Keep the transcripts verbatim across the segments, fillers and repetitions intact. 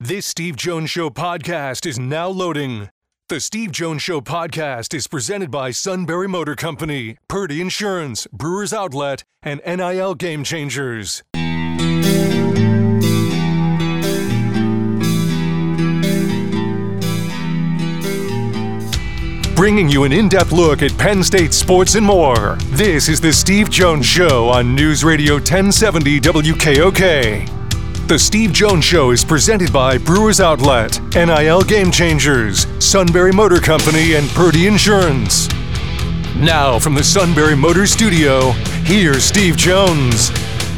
This Steve Jones Show podcast is now loading. The Steve Jones Show podcast is presented by Sunbury Motor Company, Purdy Insurance, Brewers Outlet, and N I L Game Changers. Bringing you an in-depth look at Penn State sports and more. This is the Steve Jones Show on News Radio ten seventy W K O K. The Steve Jones Show is presented by Brewers Outlet, N I L Game Changers, Sunbury Motor Company, and Purdy Insurance. Now from the Sunbury Motor Studio, here's Steve Jones.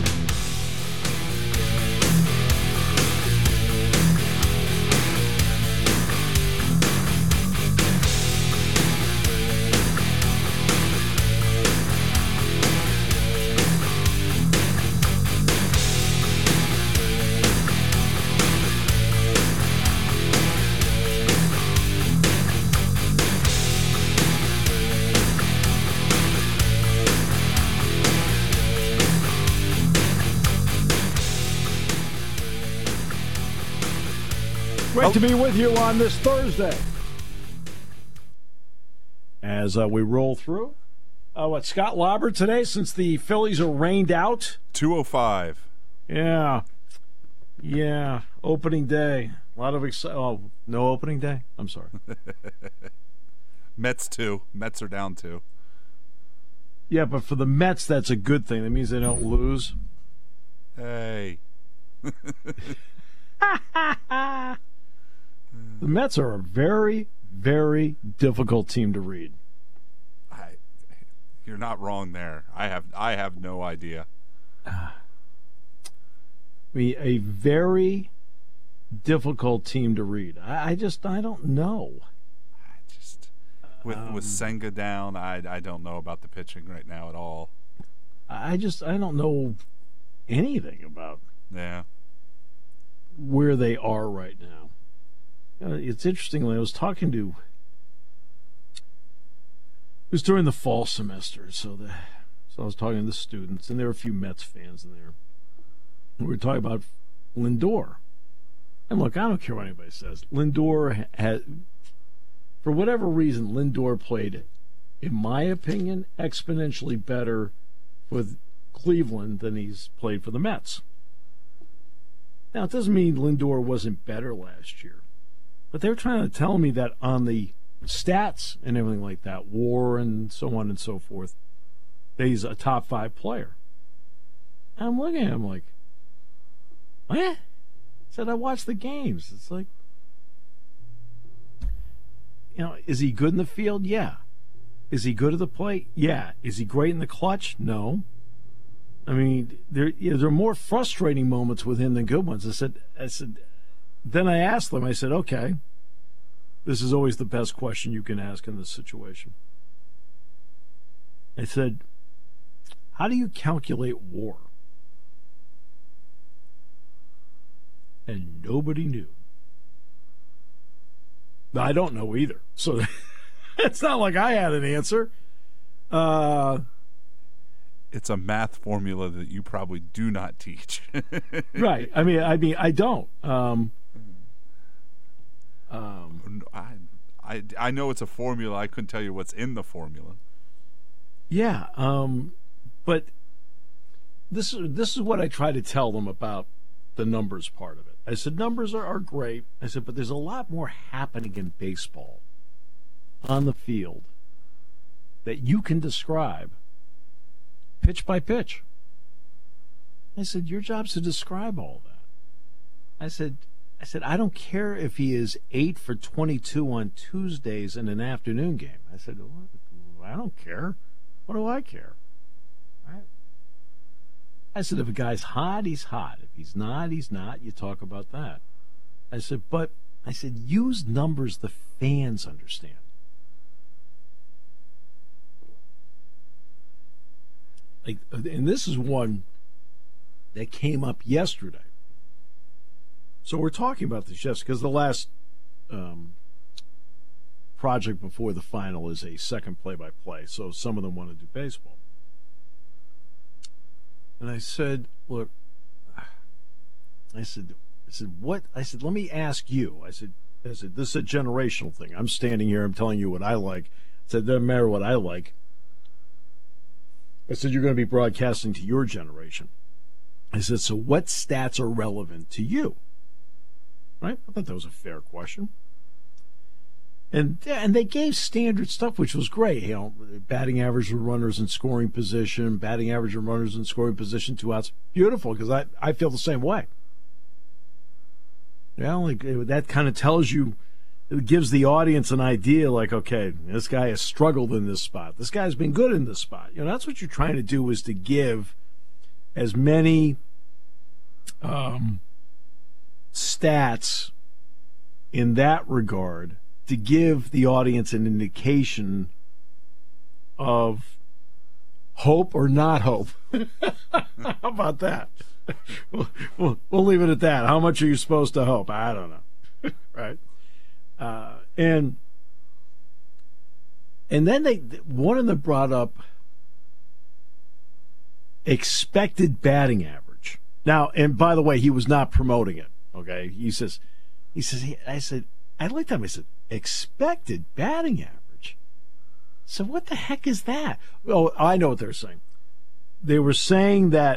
Great to be with you on this Thursday. As uh, we roll through, uh, what, Scott Lauber today, since the Phillies are rained out? two oh five. Yeah. Yeah. Opening day. A lot of excitement. Oh, no opening day? I'm sorry. Mets two. Mets are down two. Yeah, but for the Mets, that's a good thing. That means they don't lose. Hey. The Mets are a very, very difficult team to read. I, you're not wrong there. I have I have no idea. I mean, a very difficult team to read. I, I just I don't know. I just with um, with Senga down, I I don't know about the pitching right now at all. I just I don't know anything about Yeah. where they are right now. Uh, it's interesting. When I was talking to, it was during the fall semester, so the so I was talking to the students, and there were a few Mets fans in there. We were talking about Lindor, and look, I don't care what anybody says. Lindor had, for whatever reason, Lindor played, in my opinion, exponentially better with Cleveland than he's played for the Mets. Now, it doesn't mean Lindor wasn't better last year, but they're trying to tell me that on the stats and everything like that, WAR and so on and so forth, that he's a top five player. And I'm looking at him like, what? I said, I watched the games. It's like, you know, is he good in the field? Yeah. Is he good at the plate? Yeah. Is he great in the clutch? No. I mean, there you know, there are more frustrating moments with him than good ones. I said, I said, then I asked them. I said, okay, this is always the best question you can ask in this situation. I said, how do you calculate WAR? And nobody knew. I don't know either. So it's not like I had an answer. Uh. It's a math formula that you probably do not teach. Right. I mean, I mean, I don't. Um, um, I, I, I know it's a formula. I couldn't tell you what's in the formula. Yeah. Um, but this is this is what I try to tell them about the numbers part of it. I said numbers are, are great. I said, but there's a lot more happening in baseball on the field that you can describe pitch by pitch. I said, your job's to describe all that. I said, I said, I don't care if he is eight for twenty-two on Tuesdays in an afternoon game. I said, well, I don't care. What do I care? Right? I said, if a guy's hot, he's hot. If he's not, he's not. You talk about that. I said, but I said, use numbers the fans understand. Like, and this is one that came up yesterday. So we're talking about this yesterday because the last um, project before the final is a second play-by-play. So some of them want to do baseball. And I said, look, I said, said, what? I said, let me ask you. I said, I said, this is a generational thing. I'm standing here. I'm telling you what I like. I said, doesn't matter what I like. I said, you're going to be broadcasting to your generation. I said, so what stats are relevant to you? Right? I thought that was a fair question. And and they gave standard stuff, which was great. You know, batting average for runners in scoring position, batting average for runners in scoring position, two outs. Beautiful, because I, I feel the same way. Yeah, like that kind of tells you, it gives the audience an idea, like, okay, this guy has struggled in this spot. This guy's been good in this spot. You know, that's what you're trying to do, is to give as many um, stats in that regard, to give the audience an indication of hope or not hope. How about that? We'll, we'll, we'll leave it at that. How much are you supposed to hope? I don't know. Right? Uh, and and then they one of them brought up expected batting average. Now, and by the way, he was not promoting it. Okay, he says, he says, I said, I looked at him. I said, expected batting average. So what the heck is that? Oh, I know what they're saying. They were saying that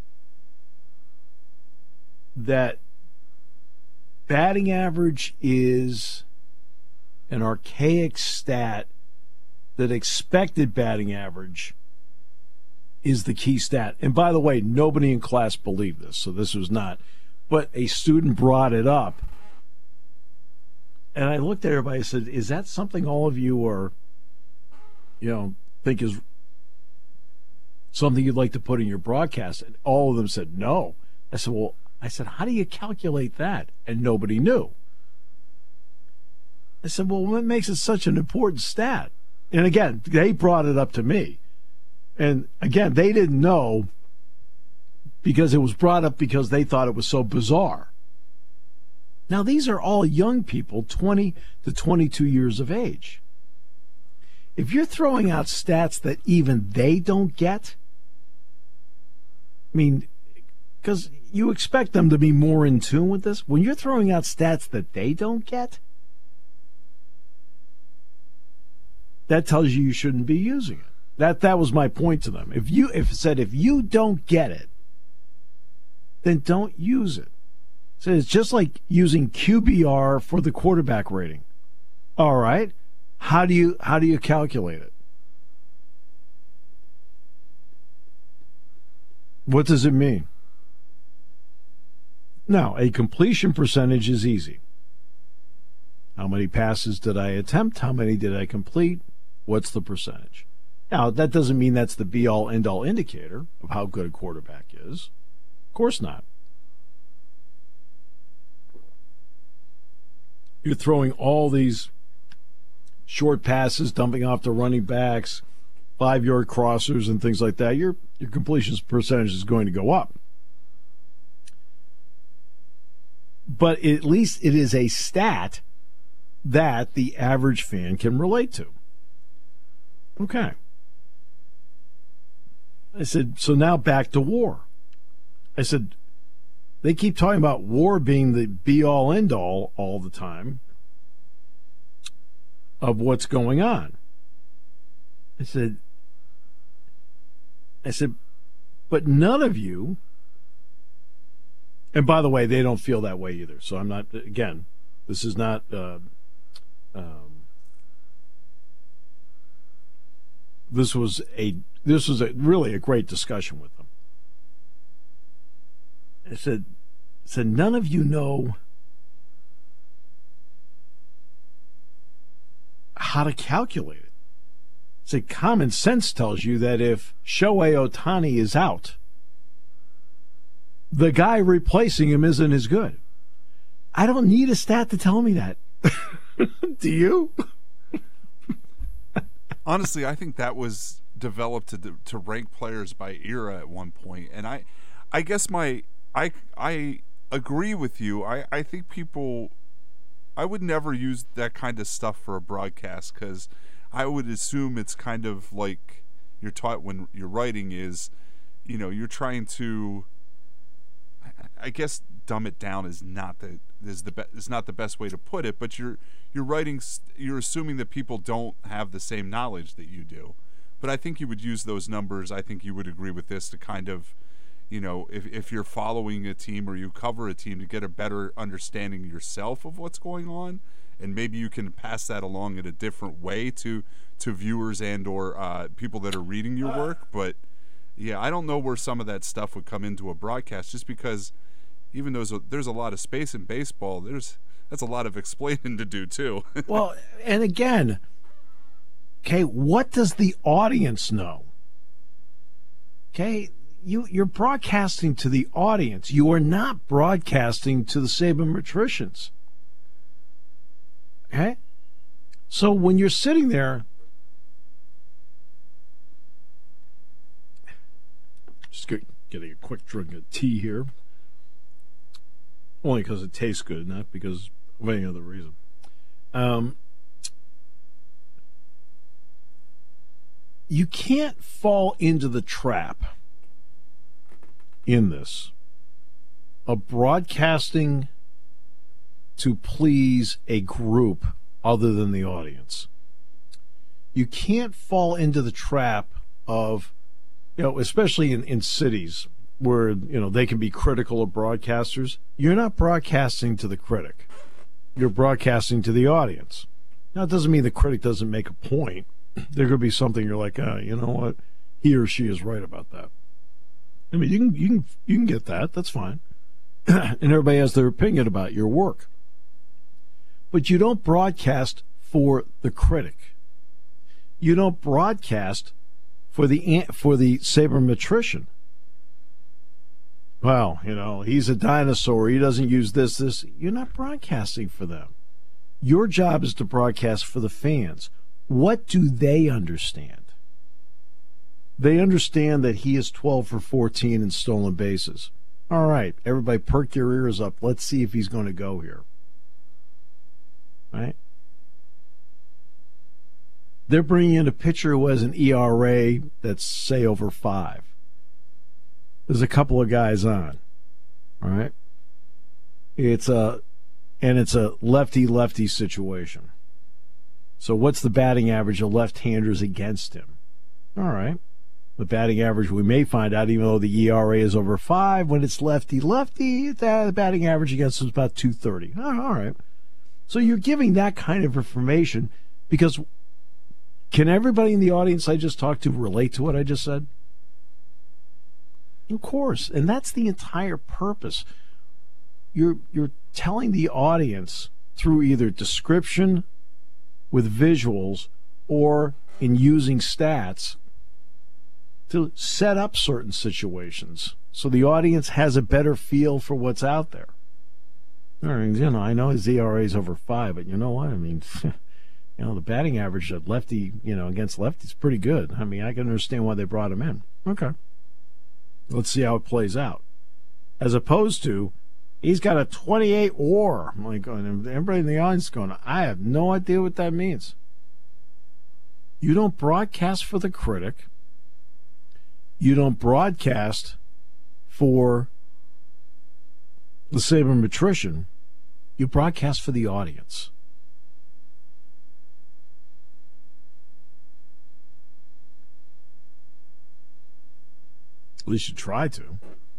that batting average is an archaic stat, that expected batting average is the key stat. And by the way, nobody in class believed this, so this was not. But a student brought it up. And I looked at everybody and said, is that something all of you are, you know, think is something you'd like to put in your broadcast? And all of them said no. I said, well, I said, how do you calculate that? And nobody knew. I said, well, what makes it such an important stat? And again, they brought it up to me. And again, they didn't know, because it was brought up because they thought it was so bizarre. Now, these are all young people, twenty to twenty-two years of age. If you're throwing out stats that even they don't get, I mean, because you expect them to be more in tune with this. When you're throwing out stats that they don't get, that tells you you shouldn't be using it. That that was my point to them. If you if it said if you don't get it, then don't use it. So it's just like using Q B R for the quarterback rating. All right, how do you how do you calculate it? What does it mean? Now, a completion percentage is easy. How many passes did I attempt? How many did I complete? What's the percentage? Now, that doesn't mean that's the be-all, end-all indicator of how good a quarterback is. Of course not. You're throwing all these short passes, dumping off the running backs, five-yard crossers, and things like that. Your your completion percentage is going to go up. But at least it is a stat that the average fan can relate to. Okay. I said, so now back to war. I said, they keep talking about war being the be-all, end-all all the time of what's going on. I said, I said, but none of you, and by the way, they don't feel that way either. So I'm not, again, this is not, uh, um, this was a, this was a really a great discussion with them. I said, I said, none of you know how to calculate it. I said, common sense tells you that if Shohei Ohtani is out, the guy replacing him isn't as good. I don't need a stat to tell me that. Do you? Honestly, I think that was developed to to rank players by era at one point, and I, I guess my I I agree with you. I I think people, I would never use that kind of stuff for a broadcast, because I would assume it's kind of like you're taught when you're writing is, you know, you're trying to, I guess, dumb it down is not the is the be, is not the best way to put it, but you're you're writing you're assuming that people don't have the same knowledge that you do. But I think you would use those numbers. I think you would agree with this to kind of, you know, if if you're following a team or you cover a team, to get a better understanding yourself of what's going on, and maybe you can pass that along in a different way to to viewers and or uh, people that are reading your work. But yeah, I don't know where some of that stuff would come into a broadcast, just because even though there's a, there's a lot of space in baseball, there's that's a lot of explaining to do too. Well, and again, okay, what does the audience know? Okay, you you're broadcasting to the audience. You are not broadcasting to the sabermetricians. Okay, so when you're sitting there, just getting a quick drink of tea here, only because it tastes good, not because of any other reason. Um, you can't fall into the trap in this of broadcasting to please a group other than the audience. You can't fall into the trap of, you know, especially in, in cities where, you know, they can be critical of broadcasters. You're not broadcasting to the critic. You're broadcasting to the audience. Now, it doesn't mean the critic doesn't make a point. There could be something you're like, oh, you know what? He or she is right about that. I mean, you can you can you can get that. That's fine. And everybody has their opinion about your work. But you don't broadcast for the critic. You don't broadcast for the for the sabermetrician. Well, you know, he's a dinosaur. He doesn't use this, this. You're not broadcasting for them. Your job is to broadcast for the fans. What do they understand? They understand that he is twelve for fourteen in stolen bases. All right, everybody perk your ears up. Let's see if he's going to go here. Right? They're bringing in a pitcher who has an E R A that's, say, over five. There's a couple of guys on. All right? It's a, and it's a lefty-lefty situation. So what's the batting average of left-handers against him? All right. The batting average, we may find out, even though the E R A is over five, when it's lefty-lefty, the batting average against him is about two thirty. Oh, all right. So you're giving that kind of information because can everybody in the audience I just talked to relate to what I just said? Of course. And that's the entire purpose. You're you're telling the audience through either description with visuals or in using stats to set up certain situations so the audience has a better feel for what's out there. All right, you know, I know his E R A is over five, but you know what? I mean, you know, the batting average at lefty, you know, against lefty is pretty good. I mean, I can understand why they brought him in. Okay. Let's see how it plays out. As opposed to, he's got a twenty-eight WAR. I'm like, and everybody in the audience is going, I have no idea what that means. You don't broadcast for the critic. You don't broadcast for the sabermetrician. You broadcast for the audience. At least you try to.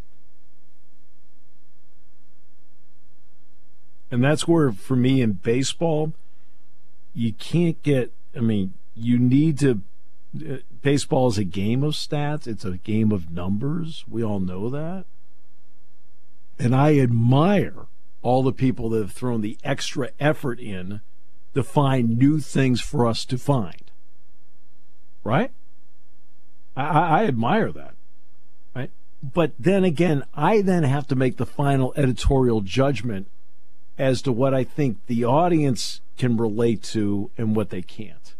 And that's where, for me, in baseball, you can't get, I mean, you need to, uh, baseball is a game of stats. It's a game of numbers. We all know that. And I admire all the people that have thrown the extra effort in to find new things for us to find. Right? I, I admire that. Right? But then again, I then have to make the final editorial judgment as to what I think the audience can relate to and what they can't.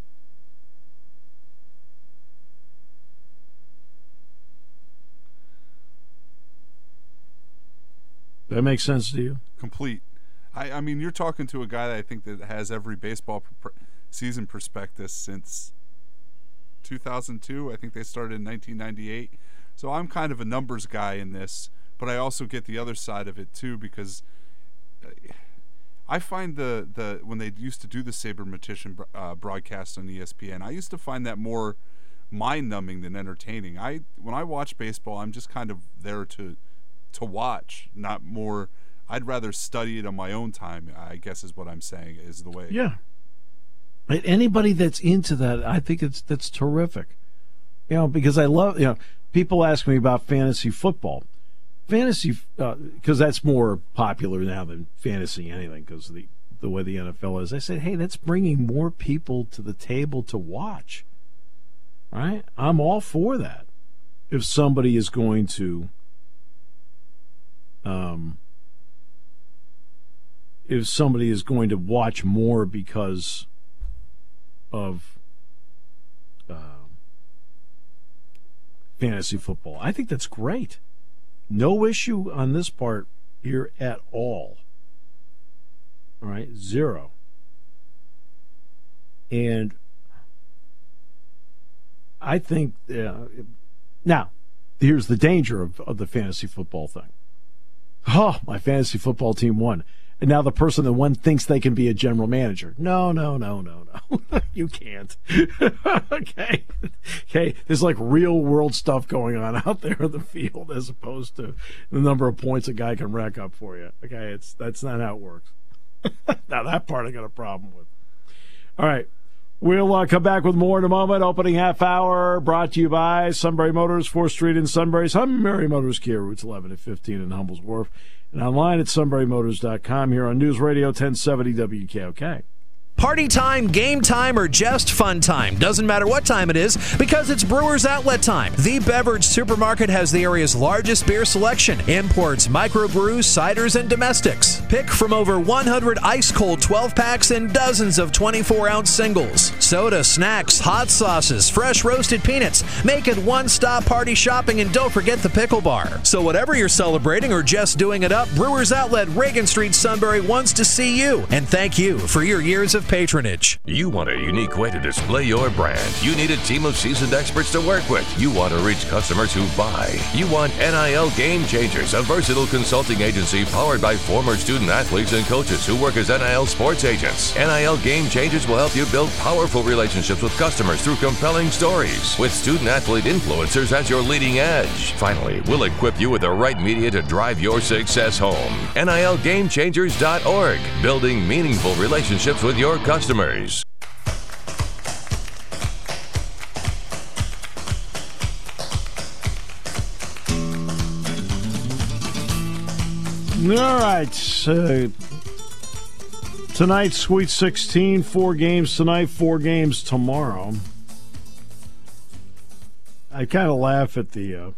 That makes sense to you? Complete. I, I mean, you're talking to a guy that I think that has every baseball pr- season prospectus since two thousand two. I think they started in nineteen ninety-eight. So I'm kind of a numbers guy in this, but I also get the other side of it too, because I find the, the when they used to do the Sabermetrician uh, broadcast on E S P N, I used to find that more mind-numbing than entertaining. I when I watch baseball, I'm just kind of there to to watch, not more. I'd rather study it on my own time, I guess is what I'm saying, is the way. Yeah. Anybody that's into that, I think it's that's terrific. You know, because I love, you know, people ask me about fantasy football. Fantasy, because uh, that's more popular now than fantasy anything, because the, the way the N F L is. I said, hey, that's bringing more people to the table to watch. Right? I'm all for that. If somebody is going to, um, if somebody is going to watch more because of uh, fantasy football, I think that's great. No issue on this part here at all. All right, zero. And I think, uh, now, here's the danger of, of the fantasy football thing. Oh, my fantasy football team won. And now the person that won thinks they can be a general manager. No, no, no, no, no. You can't. Okay. Okay. There's like real world stuff going on out there in the field as opposed to the number of points a guy can rack up for you. Okay. It's that's not how it works. Now that part I got a problem with. All right. We'll uh, come back with more in a moment. Opening half hour brought to you by Sunbury Motors, fourth Street in Sunbury. Sunbury Motors Kia, routes eleven and fifteen in Humboldt Wharf. And online at sunbury motors dot com here on News Radio ten seventy W K O K. Party time, game time, or just fun time. Doesn't matter what time it is, because it's Brewers Outlet time. The Beverage Supermarket has the area's largest beer selection. Imports, microbrews, ciders, and domestics. Pick from over one hundred ice-cold twelve-packs and dozens of twenty-four ounce singles. Soda, snacks, hot sauces, fresh roasted peanuts. Make it one-stop party shopping, and don't forget the pickle bar. So whatever you're celebrating or just doing it up, Brewers Outlet, Reagan Street, Sunbury wants to see you. And thank you for your years of patronage. You want a unique way to display your brand. You need a team of seasoned experts to work with. You want to reach customers who buy. You want N I L Game Changers, a versatile consulting agency powered by former student athletes and coaches who work as N I L sports agents. N I L Game Changers will help you build powerful relationships with customers through compelling stories, with student athlete influencers as your leading edge. Finally, we'll equip you with the right media to drive your success home. N I L game changers dot org, building meaningful relationships with your customers. All right. Uh, tonight, Sweet sixteen, four games tonight, four games tomorrow. I kind of laugh at the. Uh,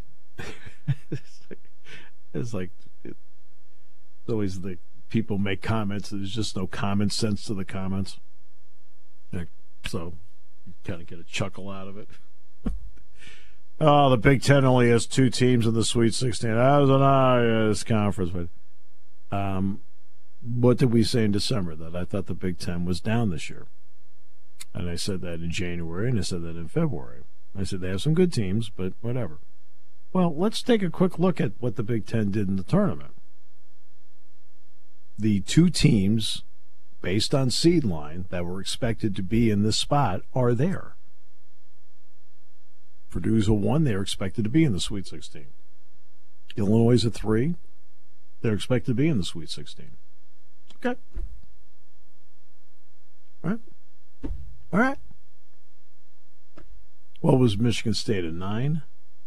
it's like it's always the people make comments. There's just no common sense to the comments. Like, so you kind of get a chuckle out of it. Oh, the Big Ten only has two teams in the Sweet sixteen. That was an uh, this conference, but. Um, what did we say in December? That I thought the Big Ten was down this year. And I said that in January, and I said that in February. I said they have some good teams, but whatever. Well, let's take a quick look at what the Big Ten did in the tournament. The two teams, based on seed line, that were expected to be in this spot are there. Purdue's a one, they're expected to be in the Sweet sixteen. Illinois is a three. They're expected to be in the Sweet sixteen. Okay. All right. All right. What was Michigan State, a nine?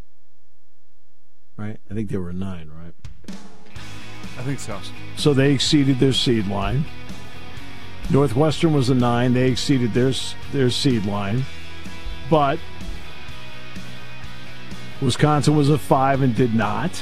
Right? I think they were a nine, right? I think so. So they exceeded their seed line. Northwestern was a nine. They exceeded their, their seed line. But Wisconsin was a five and did not.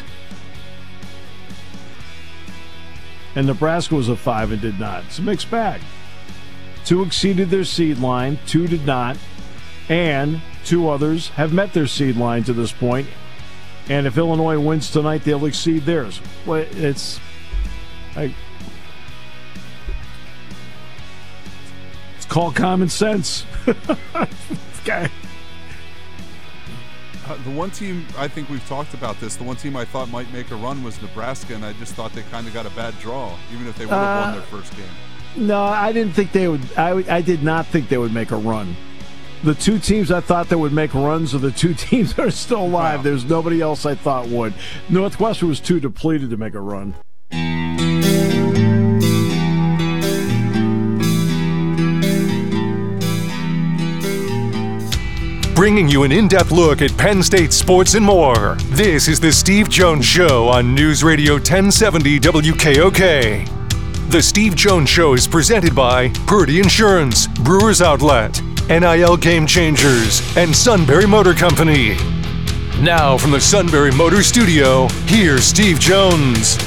And Nebraska was a five and did not. It's a mixed bag. Two exceeded their seed line, two did not, and two others have met their seed line to this point. And if Illinois wins tonight, they'll exceed theirs. Well, it's, I, it's called common sense. Okay. Uh, the one team, I think we've talked about this, the one team I thought might make a run was Nebraska, and I just thought they kind of got a bad draw, even if they would have uh, won their first game. No, I didn't think they would. I, I did not think they would make a run. The two teams I thought that would make runs are the two teams that are still alive. Wow. There's nobody else I thought would. Northwestern was too depleted to make a run. Bringing you an in-depth look at Penn State sports and more. This is the Steve Jones Show on News Radio ten seventy W K O K. The Steve Jones Show is presented by Purdy Insurance, Brewers Outlet, N I L Game Changers, and Sunbury Motor Company. Now from the Sunbury Motor Studio, here's Steve Jones.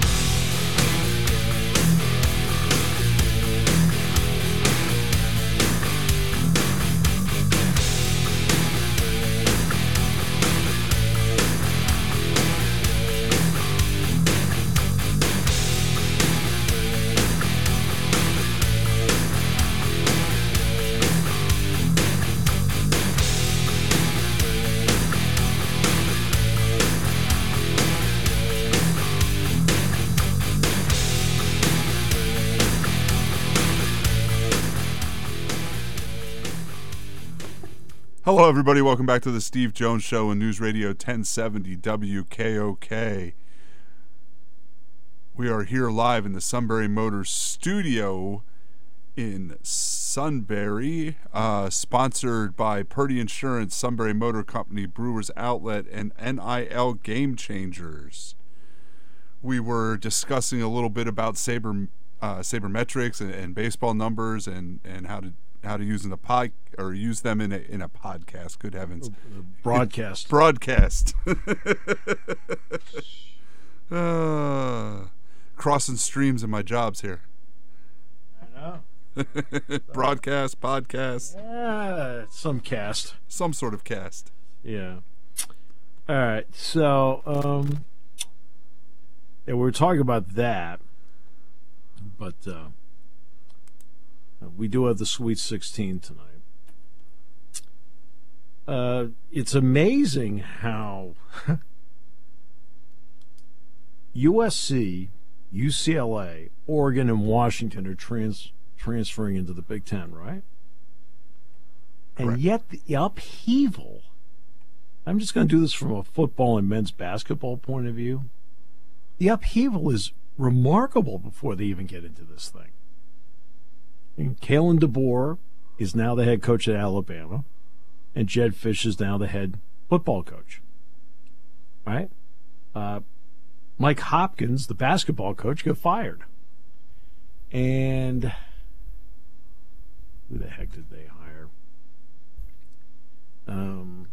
Hello, everybody. Welcome back to the Steve Jones Show on News Radio ten seventy W K O K. We are here live in the Sunbury Motors studio in Sunbury, uh, sponsored by Purdy Insurance, Sunbury Motor Company, Brewers Outlet, and N I L Game Changers. We were discussing a little bit about Saber, uh, sabermetrics and, and baseball numbers and, and how to how to use in a pod or use them in a in a podcast. Good heavens, Broadcast. broadcast. uh, crossing streams in my jobs here. I know. Broadcast, podcast, Yeah, some cast. some sort of cast. Yeah. All right. So, um, yeah, we were talking about that, but uh, we do have the Sweet sixteen tonight. Uh, it's amazing how U S C, U C L A, Oregon, and Washington are trans- transferring into the Big Ten, right? And Correct. yet the upheaval, I'm just going to do this from a football and men's basketball point of view. The upheaval is remarkable before they even get into this thing. And Kalen DeBoer is now the head coach at Alabama, and Jed Fish is now the head football coach. Right? Uh, Mike Hopkins, the basketball coach, got fired. And who the heck did they hire? Um,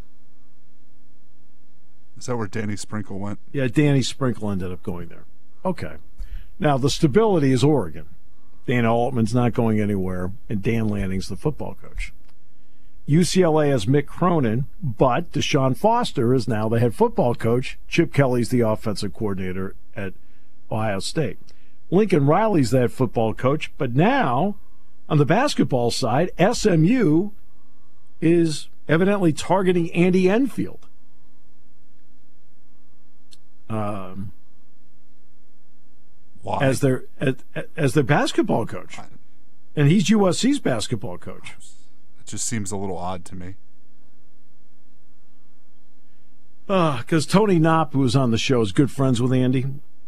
Is that where Danny Sprinkle went? yeah, Danny Sprinkle ended up going there. Okay. Now, the stability is Oregon. Dana Altman's not going anywhere, and Dan Lanning's the football coach. U C L A has Mick Cronin, but Deshaun Foster is now the head football coach. Chip Kelly's the offensive coordinator at Ohio State. Lincoln Riley's the head football coach, but now, on the basketball side, S M U is evidently targeting Andy Enfield. Um... Why? as their as, as their basketball coach, and he's U S C's basketball coach. It just seems a little odd to me. Because uh, Tony Knopp, who was on the show, is good friends with Andy.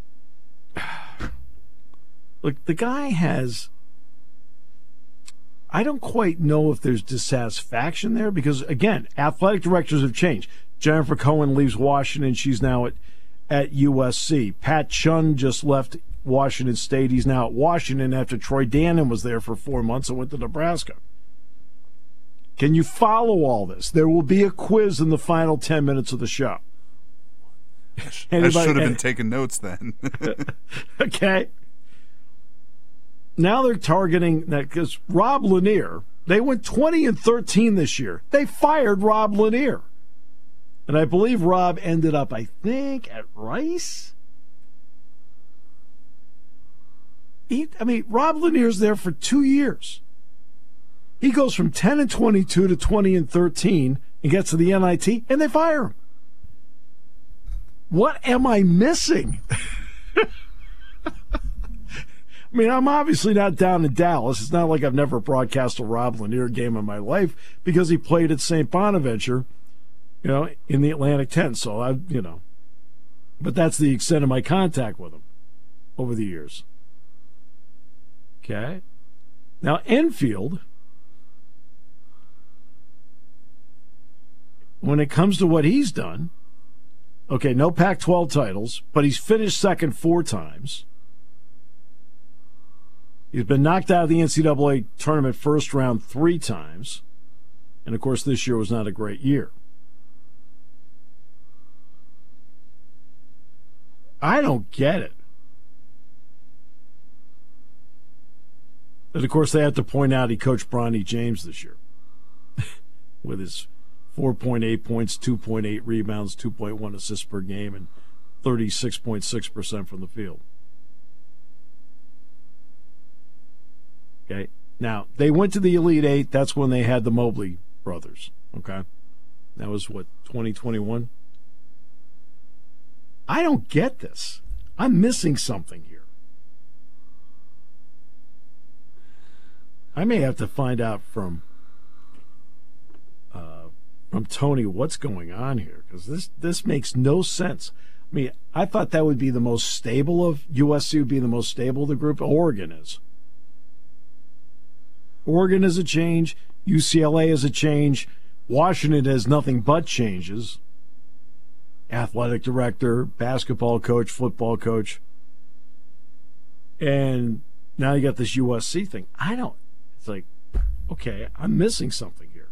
Look, the guy has. I don't quite know if there's dissatisfaction there because, again, athletic directors have changed. Jennifer Cohen leaves Washington; she's now at at U S C. Pat Chun just left Washington State. He's now at Washington after Troy Dannon was there for four months and went to Nebraska. Can you follow all this? There will be a quiz in the final ten minutes of the show. I should have been taking notes then. Okay. Now they're targeting that because Rob Lanier, they went twenty and thirteen this year. They fired Rob Lanier. And I believe Rob ended up, I think, at Rice. He, I mean, Rob Lanier's there for two years. He goes from ten and twenty-two to twenty and thirteen, and gets to the N I T, and they fire him. What am I missing? I mean, I'm obviously not down in Dallas. It's not like I've never broadcast a Rob Lanier game in my life because he played at Saint Bonaventure, you know, in the Atlantic ten. So, I, you know, but that's the extent of my contact with him over the years. Okay. Now, Enfield, when it comes to what he's done, okay, no Pac twelve titles, but he's finished second four times. He's been knocked out of the N C double A tournament first round three times. And, of course, this year was not a great year. I don't get it. But, of course, they have to point out he coached Bronny James this year with his four point eight points, two point eight rebounds, two point one assists per game, and thirty-six point six percent from the field. Okay. Now, they went to the Elite Eight. That's when they had the Mobley brothers. Okay. That was, what, twenty twenty-one? I don't get this. I'm missing something here. I may have to find out from uh, from Tony what's going on here, because this, this makes no sense. I mean, I thought that would be the most stable of U S C would be the most stable of the group. Oregon is. Oregon is a change. U C L A is a change. Washington has nothing but changes. Athletic director, basketball coach, football coach. And now you got this U S C thing. I don't, it's like, okay, I'm missing something here.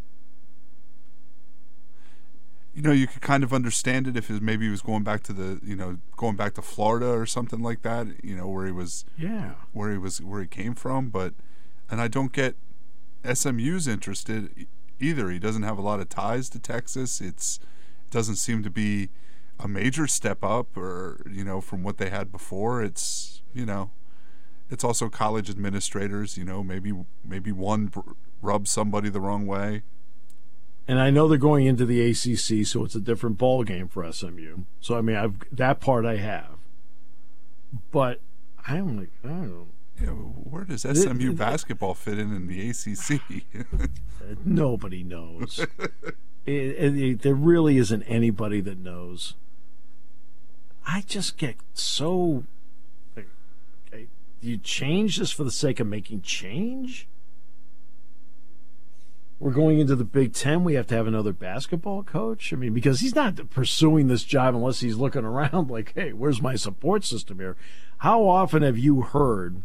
You know, you could kind of understand it if it, maybe he was going back to the, you know, going back to Florida or something like that, you know, where he was, yeah, where he was, where he came from. But, and I don't get S M U's interested either. He doesn't have a lot of ties to Texas. It's, it doesn't seem to be a major step up, or, you know, from what they had before. It's, you know, it's also college administrators, you know, maybe maybe one rubs somebody the wrong way. And I know they're going into the A C C, so it's a different ball game for S M U. So I mean, I've that part I have, but I'm like, I don't know. Yeah, where does S M U it, basketball fit in in the A C C? Nobody knows. it, it, it, there really isn't anybody that knows. I just get so. Like, okay, do you change this for the sake of making change? We're going into the Big Ten. We have to have another basketball coach. I mean, because he's not pursuing this job unless he's looking around like, hey, where's my support system here? How often have you heard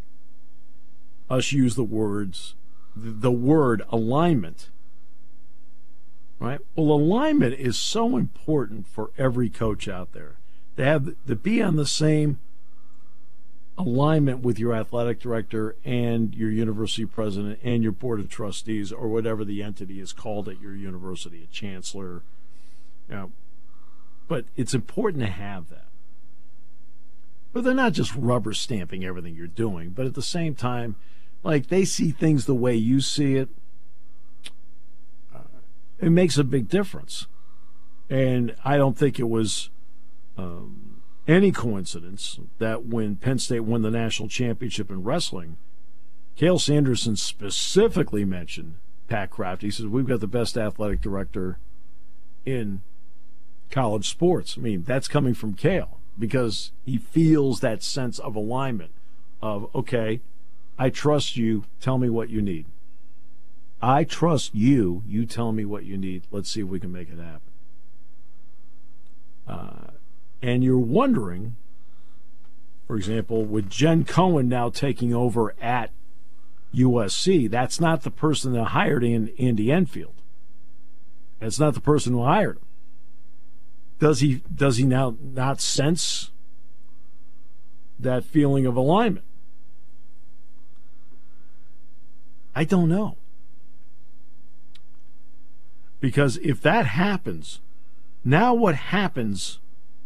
us use the words, the word alignment? Right? Well, alignment is so important for every coach out there. To have to be on the same alignment with your athletic director and your university president and your board of trustees, or whatever the entity is called at your university, a chancellor. You know, but it's important to have that. But they're not just rubber stamping everything you're doing, but at the same time, like, they see things the way you see it. Uh, it makes a big difference. And I don't think it was um, any coincidence that when Penn State won the national championship in wrestling, Cale Sanderson specifically mentioned Pat Kraft. He says, we've got the best athletic director in college sports. I mean, that's coming from Cale, because he feels that sense of alignment of, okay, I trust you, tell me what you need. I trust you, you tell me what you need. Let's see if we can make it happen. Uh, and you're wondering, for example, with Jen Cohen now taking over at U S C, that's not the person that hired Andy Enfield. That's not the person who hired him. Does he, does he now not sense that feeling of alignment? I don't know. Because if that happens, now what happens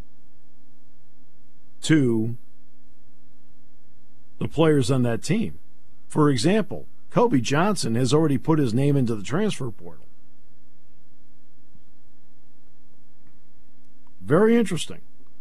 to the players on that team? For example, Kobe Johnson has already put his name into the transfer portal. Very interesting.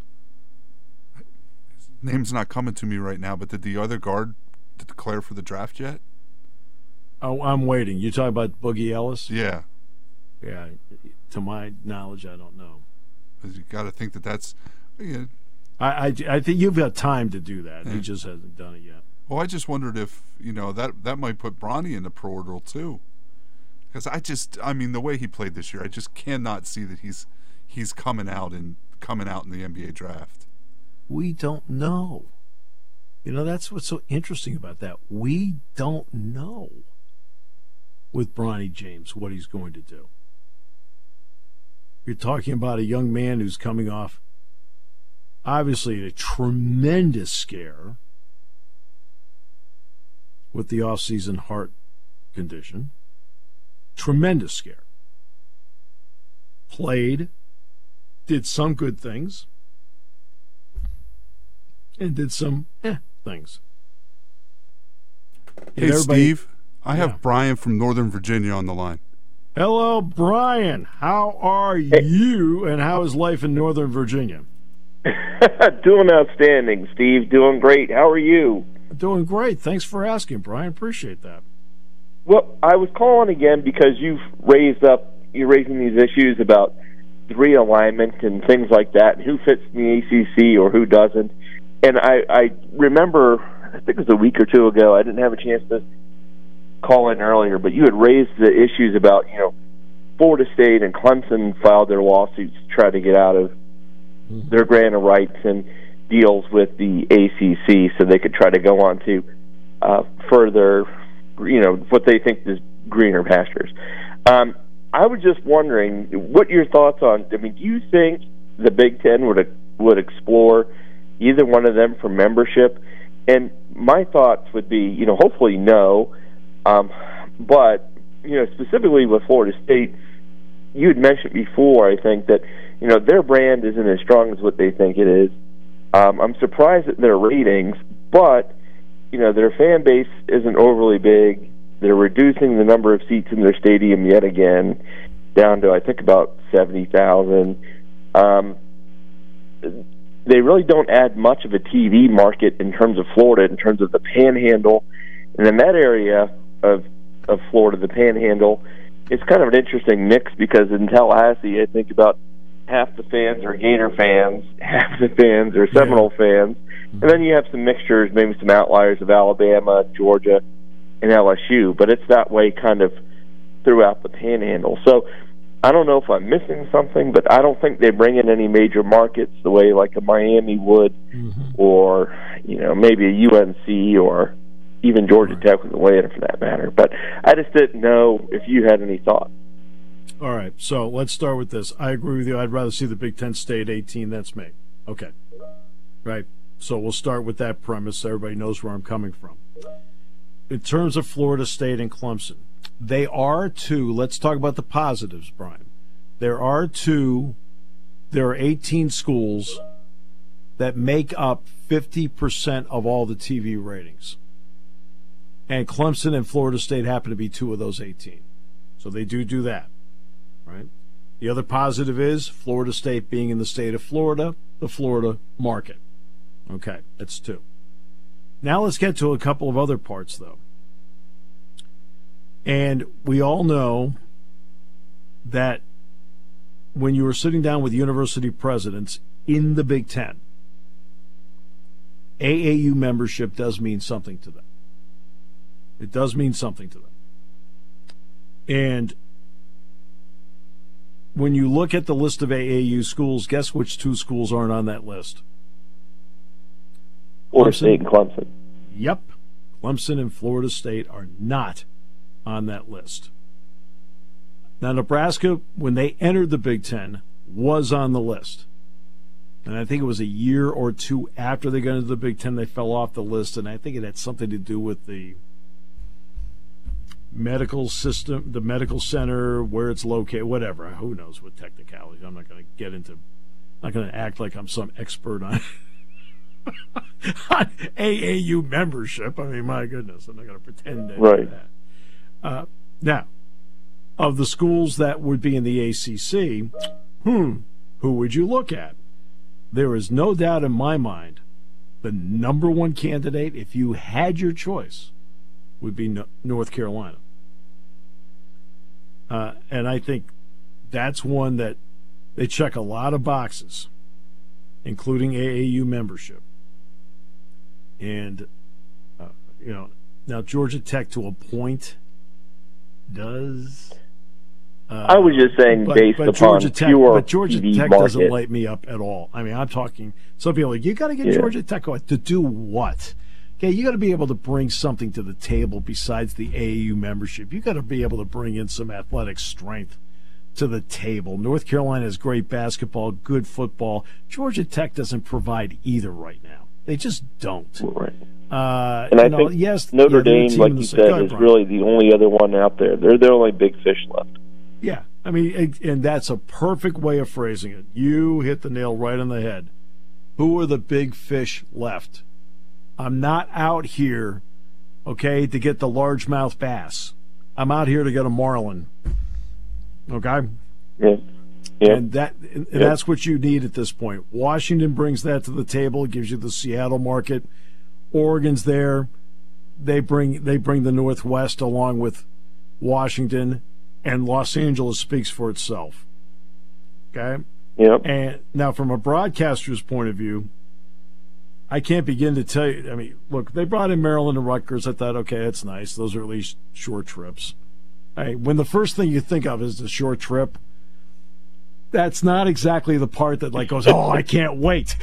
Name's not coming to me right now, but did the other guard declare for the draft yet? Oh, I'm waiting. You talking about Boogie Ellis? Yeah. Yeah. To my knowledge, I don't know. Because you got to think that that's. Yeah. I, I, I think you've got time to do that. Yeah. He just hasn't done it yet. Well, I just wondered if, you know, that, that might put Bronny in the portal too. Because I just, I mean, the way he played this year, I just cannot see that he's he's coming out and coming out in the N B A draft. We don't know. You know, that's what's so interesting about that. We don't know with Bronny James what he's going to do. You're talking about a young man who's coming off, obviously, a tremendous scare with the off-season heart condition. Tremendous scare. Played, did some good things, and did some eh things. Hey, And everybody- Steve, I have Yeah. Brian from Northern Virginia on the line. Hello, Brian. How are you, and how is life in Northern Virginia? Doing outstanding, Steve. Doing great. How are you? Doing great. Thanks for asking, Brian. Appreciate that. Well, I was calling again because you've raised up, you're raising these issues about realignment and things like that, and who fits in the A C C or who doesn't. And I, I remember, I think it was a week or two ago, I didn't have a chance to call in earlier, but you had raised the issues about, you know, Florida State and Clemson filed their lawsuits to try to get out of their grant of rights and deals with the A C C so they could try to go on to uh, further, you know, what they think is greener pastures. Um, I was just wondering what your thoughts on, I mean, do you think the Big Ten would would explore either one of them for membership? And my thoughts would be, you know, hopefully no, um, but, you know, specifically with Florida State, you had mentioned before, I think, that, you know, their brand isn't as strong as what they think it is. Um, I'm surprised at their ratings, but, you know, their fan base isn't overly big. They're reducing the number of seats in their stadium yet again, down to, I think, about seventy thousand. Um, they really don't add much of a T V market in terms of Florida, in terms of the Panhandle. And in that area of of Florida, the Panhandle, it's kind of an interesting mix because in Tallahassee, I think about half the fans are Gator fans, half the fans are Seminole yeah. fans, and then you have some mixtures, maybe some outliers of Alabama, Georgia, and L S U, but it's that way kind of throughout the Panhandle. So I don't know if I'm missing something, but I don't think they bring in any major markets the way like a Miami would, mm-hmm. or, you know, maybe a U N C or even Georgia right. Tech with Atlanta for that matter. But I just didn't know if you had any thoughts. All right, so let's start with this. I agree with you. I'd rather see the Big Ten stay at eighteen. That's me. Okay. Right. So we'll start with that premise so everybody knows where I'm coming from. In terms of Florida State and Clemson, they are two. Let's talk about the positives, Brian. There are two. There are eighteen schools that make up fifty percent of all the T V ratings. And Clemson and Florida State happen to be two of those eighteen. So they do do that, right? The other positive is Florida State being in the state of Florida, the Florida market. Okay, that's two. Now let's get to a couple of other parts, though. And we all know that when you were sitting down with university presidents in the Big Ten, A A U membership does mean something to them. It does mean something to them. And when you look at the list of A A U schools, guess which two schools aren't on that list? Florida State and Clemson. Yep. Clemson and Florida State are not on that list. Now, Nebraska, when they entered the Big Ten, was on the list. And I think it was a year or two after they got into the Big Ten, they fell off the list, and I think it had something to do with the medical system, the medical center, where it's located, whatever. Who knows what technicalities. I'm not going to get into, I'm not going to act like I'm some expert on, on A A U membership. I mean, my goodness, I'm not going to pretend to right. do that. Uh, now, of the schools that would be in the A C C, hmm, who would you look at? There is no doubt in my mind the number one candidate, if you had your choice, would be no- North Carolina. Uh, and I think that's one that they check a lot of boxes, including A A U membership. And, uh, you know, now Georgia Tech to a point does. Uh, I was just saying but, based but upon Georgia Tech, pure but Georgia T V Tech market. doesn't light me up at all. I mean, I'm talking, some people are like, you got to get Yeah. Georgia Tech going. To do what? Okay, you got to be able to bring something to the table besides the A A U membership. You got to be able to bring in some athletic strength to the table. North Carolina has great basketball, good football. Georgia Tech doesn't provide either right now. They just don't. Right. Uh, And I you know, think yes, Notre yeah, they're a Dame, team like in the you same- Go said, ahead, is Brian. really the only other one out there. They're the only big fish left. Yeah, I mean, and- and that's a perfect way of phrasing it. You hit the nail right on the head. Who are the big fish left? I'm not out here, okay, to get the largemouth bass. I'm out here to get a marlin. Okay? Yeah. Yeah. And that and Yeah. that's what you need at this point. Washington brings that to the table, gives you the Seattle market. Oregon's there. They bring they bring the Northwest along with Washington, and Los Angeles speaks for itself. Okay? Yep. And now from a broadcaster's point of view, I can't begin to tell you. I mean, look, they brought in Maryland and Rutgers. I thought, okay, that's nice. Those are at least short trips. Hey, when the first thing you think of is the short trip, that's not exactly the part that like goes, oh, I can't wait.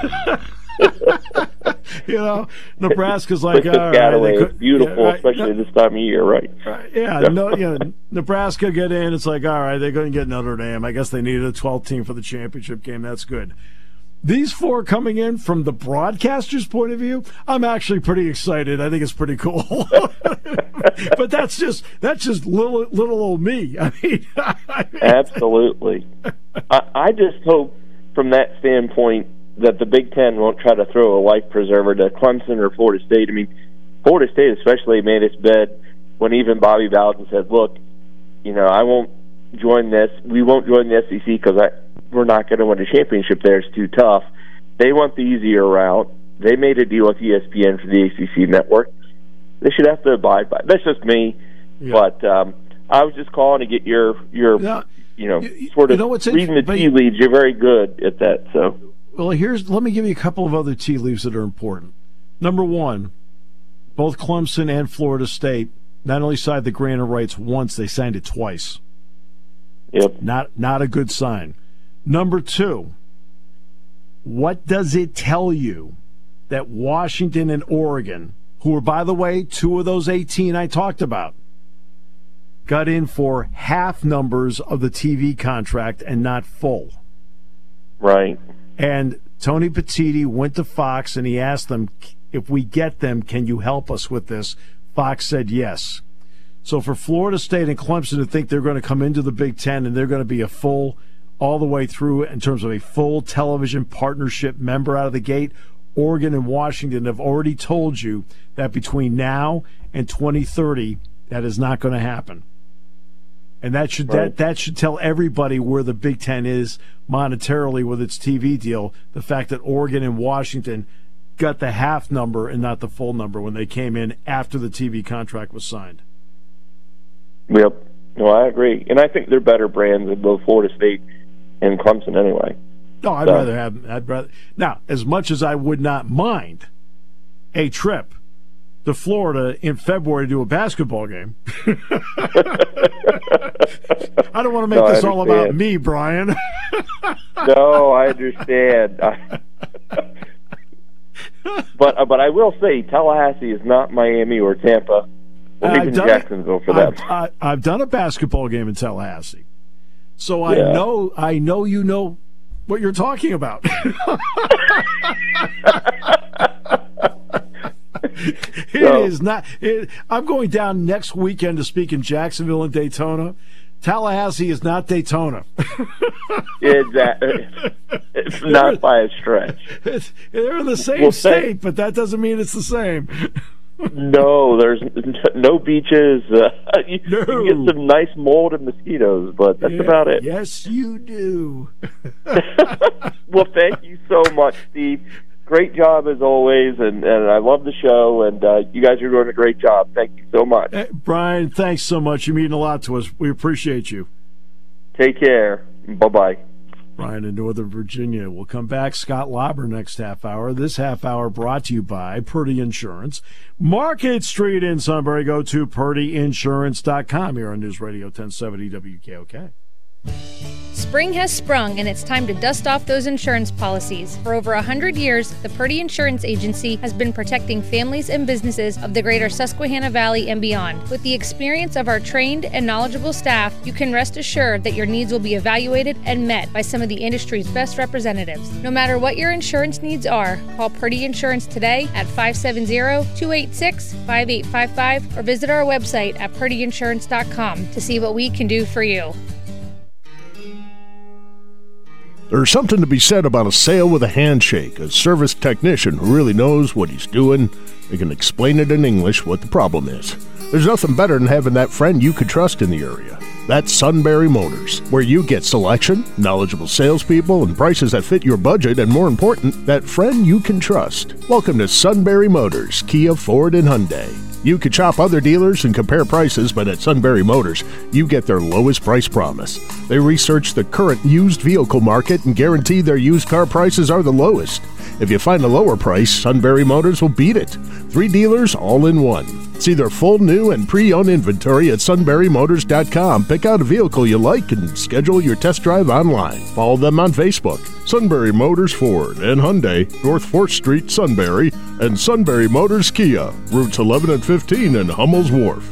You know, Nebraska's like, Quick all right, Piscataway they is could- beautiful, yeah, right, especially no- this time of year, right? Right, yeah, no, you know, Nebraska get in. It's like, all right, they're going to get Notre Dame. I guess they needed a twelfth team for the championship game. That's good. These four coming in from the broadcaster's point of view, I'm actually pretty excited. I think it's pretty cool. But that's just that's just little little old me. I mean, I mean Absolutely. I, I just hope, from that standpoint, that the Big Ten won't try to throw a life preserver to Clemson or Florida State. I mean, Florida State especially made its bed when even Bobby Bowden said, "Look, you know, I won't join this. We won't join the S E C because we're not going to win a championship there. It's too tough." They want the easier route. They made a deal with E S P N for the A C C network. They should have to abide by it. That's just me. Yeah. But um, I was just calling to get your your Yeah. you know You- sort of you know what's reading the interesting, tea but- leaves. You're very good at that. So Well, here's let me give you a couple of other tea leaves that are important. Number one, both Clemson and Florida State not only signed the grant of rights once, they signed it twice. yep. Not not a good sign. Number two, what does it tell you that Washington and Oregon, who are, by the way, two of those eighteen I talked about, got in for half numbers of the T V contract and not full? Right. And Tony Petitti went to Fox and he asked them, if we get them, can you help us with this? Fox said yes. So for Florida State and Clemson to think they're going to come into the Big Ten and they're going to be a full, all the way through in terms of a full television partnership member out of the gate, Oregon and Washington have already told you that between now and twenty thirty, that is not going to happen. And that should Right. that, that should tell everybody where the Big Ten is monetarily with its T V deal. The fact that Oregon and Washington got the half number and not the full number when they came in after the T V contract was signed. Yep. No, I agree, and I think they're better brands than both Florida State and Clemson anyway. No, I'd So- rather have. I'd rather now. As much as I would not mind a trip to Florida in February to do a basketball game, I don't want to make No, I this all about understand. me, Brian. No, I understand. I- but uh, but I will say Tallahassee is not Miami or Tampa or I've even done- Jacksonville for I've, that. I, I've done a basketball game in Tallahassee, so I Yeah. know I know you know what you're talking about. It So- is not. It, I'm going down next weekend to speak in Jacksonville and Daytona. Tallahassee is not Daytona. Exactly. It's not by a stretch. It's, they're in the same Well, say- state, but that doesn't mean it's the same. No, there's no beaches. Uh, you, No. you can get some nice mold and mosquitoes, but that's Yeah, about it. Yes, you do. Well, thank you so much, Steve. Great job as always, and, and I love the show, and uh, you guys are doing a great job. Thank you so much. Hey, Brian, thanks so much. You mean a lot to us. We appreciate you. Take care. Bye-bye. Brian in Northern Virginia. We'll come back. Scott Lauber next half hour. This half hour brought to you by Purdy Insurance. Market Street in Sunbury. Go to purdy insurance dot com here on News Radio ten seventy W K O K. Spring has sprung, and it's time to dust off those insurance policies. For over one hundred years, the Purdy Insurance Agency has been protecting families and businesses of the greater Susquehanna Valley and beyond. With the experience of our trained and knowledgeable staff, you can rest assured that your needs will be evaluated and met by some of the industry's best representatives. No matter what your insurance needs are, call Purdy Insurance today at five seven zero, two eight six, five eight five five or visit our website at purdy insurance dot com to see what we can do for you. There's something to be said about a sale with a handshake, a service technician who really knows what he's doing. They can explain it in English what the problem is. There's nothing better than having that friend you could trust in the area. That's Sunbury Motors, where you get selection, knowledgeable salespeople, and prices that fit your budget, and more important, that friend you can trust. Welcome to Sunbury Motors, Kia, Ford, and Hyundai. You could shop other dealers and compare prices, but at Sunbury Motors, you get their lowest price promise. They research the current used vehicle market and guarantee their used car prices are the lowest. If you find a lower price, Sunbury Motors will beat it. Three dealers all in one. See their full new and pre-owned inventory at sunbury motors dot com. Pick out a vehicle you like and schedule your test drive online. Follow them on Facebook. Sunbury Motors Ford and Hyundai, North fourth Street, Sunbury, and Sunbury Motors Kia, routes eleven and fifteen in Hummel's Wharf.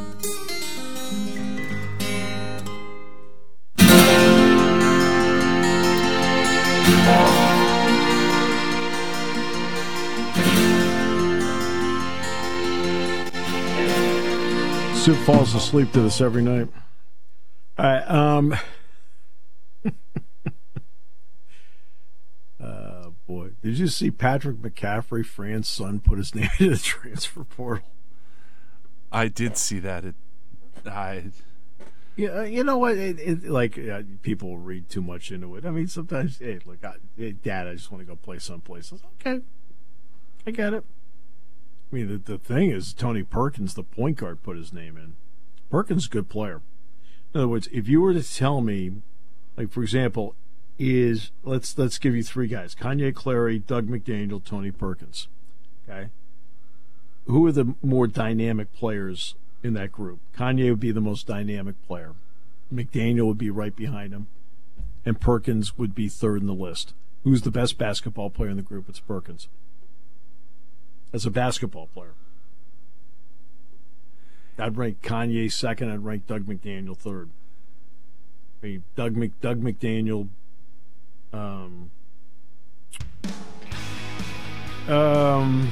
Sue falls asleep to this every night. All right, um... uh, boy. Did you see Patrick McCaffrey, Fran's son, put his name in the transfer portal? I did see that. It, I... Yeah, you know what? It, it, like, uh, people read too much into it. I mean, sometimes, hey, look, I, hey, Dad, I just want to go play someplace. I was, okay, I get it. I mean, the, the thing is, Tony Perkins, the point guard, put his name in. Perkins is a good player. In other words, if you were to tell me, like, for example, is, let's let's give you three guys, Kanye Clary, Doug McDaniel, Tony Perkins, okay? Who are the more dynamic players in that group? Kanye would be the most dynamic player. McDaniel would be right behind him. And Perkins would be third in the list. Who's the best basketball player in the group? It's Perkins. As a basketball player. I'd rank Kanye second. I'd rank Doug McDaniel third. I mean, Doug, Mc, Doug McDaniel um, um,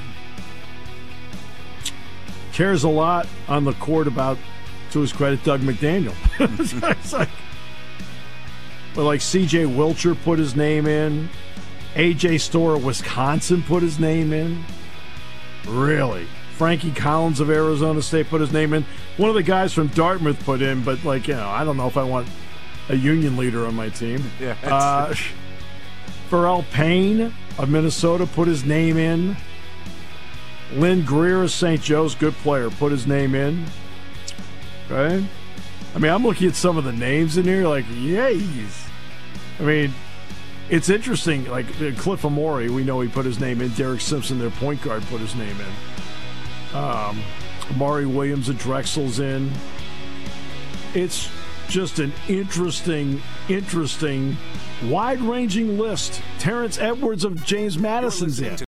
cares a lot on the court about, to his credit, Doug McDaniel. It's like, but like C J Wilcher put his name in. A J Storr of Wisconsin put his name in. Really? Frankie Collins of Arizona State put his name in. One of the guys from Dartmouth put in, but, like, you know, I don't know if I want a union leader on my team. Yeah. Uh, Pharrell Payne of Minnesota put his name in. Lynn Greer of Saint Joe's, good player, put his name in. Okay? I mean, I'm looking at some of the names in here, like, yeez. I mean, it's interesting, like Cliff Amore, we know he put his name in. Derek Simpson, their point guard, put his name in. Um, Amari Williams of Drexel's in. It's just an interesting, interesting, wide-ranging list. Terrence Edwards of James Madison's in.